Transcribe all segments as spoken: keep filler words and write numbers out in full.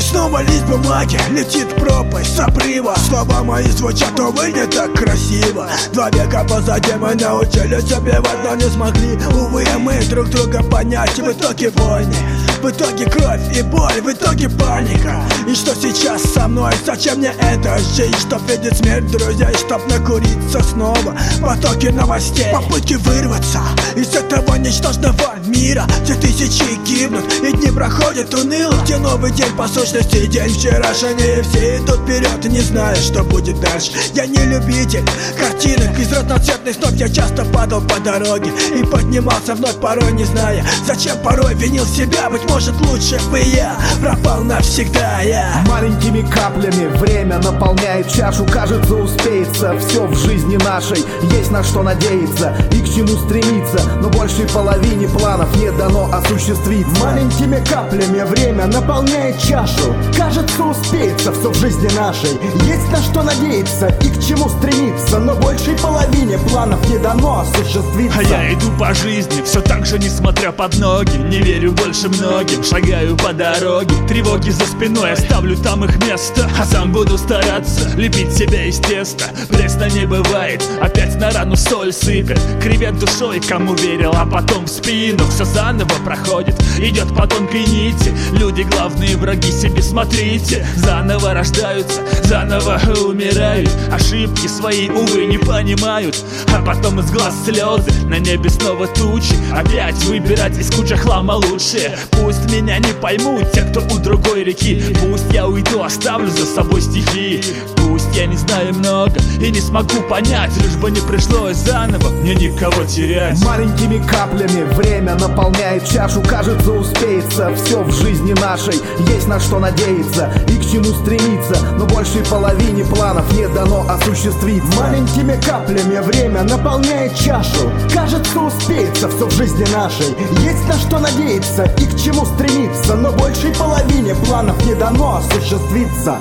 снова лист бумаги летит в пропасть с обрыва. Слова мои звучат, увы, не так красиво. Два века позади мы научились убивать, но не смогли, увы, мы друг друга понять. В итоге войны, в итоге кровь и боль, в итоге паника. И что сейчас со мной? Зачем мне это жить? Чтоб видеть смерть друзей, чтоб накуриться снова. Потоки новостей, попытки вырваться из этого ничтожного мира, где тысячи гибнут и дни проходят уныло, где новый день по сущности день вчерашний. И все идут вперед, не зная, что будет дальше. Я не любитель картинок из разноцветных снов. Я часто падал по дороге и поднимался вновь, порой не зная зачем, порой винил себя. Быть может, лучше бы я пропал навсегда. Я маленькими каплями время наполняет чашу. Кажется, успеется все в жизни нашей. Есть на что надеяться и к чему стремиться, но большей половине планов не дано осуществиться. Маленькими каплями время наполняет чашу. Кажется, успеется все в жизни нашей. Есть на что надеяться и к чему стремиться, но большей половине планов не дано осуществиться. А я иду по жизни, все так же, несмотря под ноги. Не верю больше многим, шагаю по дороге. Тревоги за спиной, оставлю там их место, а сам буду стараться лепить себя из теста. Пресно не бывает, опять на рану соль сыпят. Кривят душой, кому верил, а потом в спину все заново проходит, идет по тонкой нити. Люди главные враги себе, смотрите. Заново рождаются, заново умирают. Ошибки свои, увы, не понимают. А потом из глаз слезы, на небе снова тучи. Опять выбирать из кучи хлама лучшее. Пусть меня не поймут те, кто у другой реки. Пусть я уйду, оставлю за собой стихи. Пусть я не знаю много и не смогу понять, лишь бы не пришлось заново мне никого терять. Маленькими каплями время наполняет чашу. Кажется, успеется все в жизни нашей. Есть на что надеяться и к чему стремиться, но большей половине планов не дано осуществиться. Маленькими каплями время наполняет чашу. Кажется, успеется все в жизни нашей. Есть на что надеяться и к чему стремиться, но большей половине планов не дано осуществиться.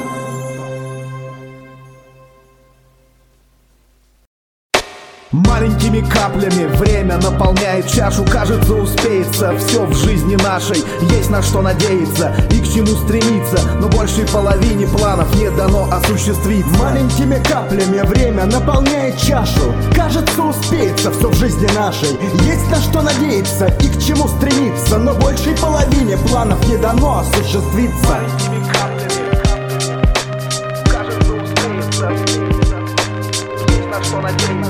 Маленькими каплями время наполняет чашу. Кажется, успеется все в жизни нашей. Есть на что надеяться и к чему стремиться, но большей половине планов не дано осуществиться. Маленькими каплями время наполняет чашу. Кажется, успеется все в жизни нашей. Есть на что надеяться и к чему стремиться, но большей половине планов не дано осуществиться. Маленькими каплями, кажется, успеется. Есть на что надеяться.